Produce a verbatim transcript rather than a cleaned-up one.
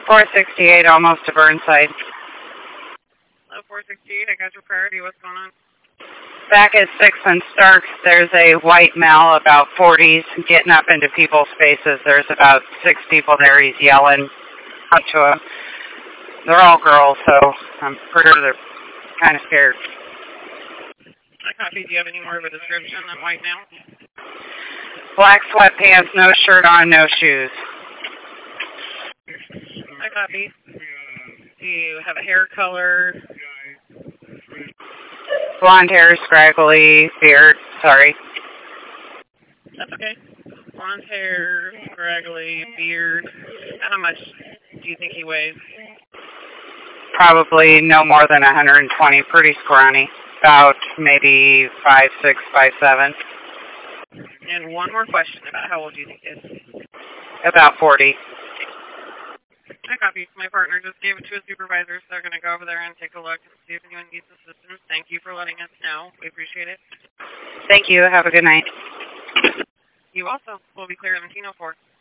four sixty-eight, almost to Burnside. Hello, four sixty-eight, I got your priority. What's going on? Back at six and Starks, there's a white male, about forties, getting up into people's faces. There's about six people there. He's yelling up to them. They're all girls, so I'm pretty sure they're kind of scared. I copy. Do you have any more of a description of that white male? Black sweatpants, no shirt on, no shoes. I copy. Do you have a hair color? Blonde hair, scraggly, beard, sorry. That's okay. Blonde hair, scraggly, beard. How much do you think he weighs? Probably no more than one hundred twenty, pretty scrawny. About maybe five six, five seven. And one more question about how old do you think he is? About forty. I copy. My partner just gave it to his supervisor, so they're going to go over there and take a look and see if anyone needs assistance. Thank you for letting us know. We appreciate it. Thank you. Have a good night. You also will be clear at seventeen oh four.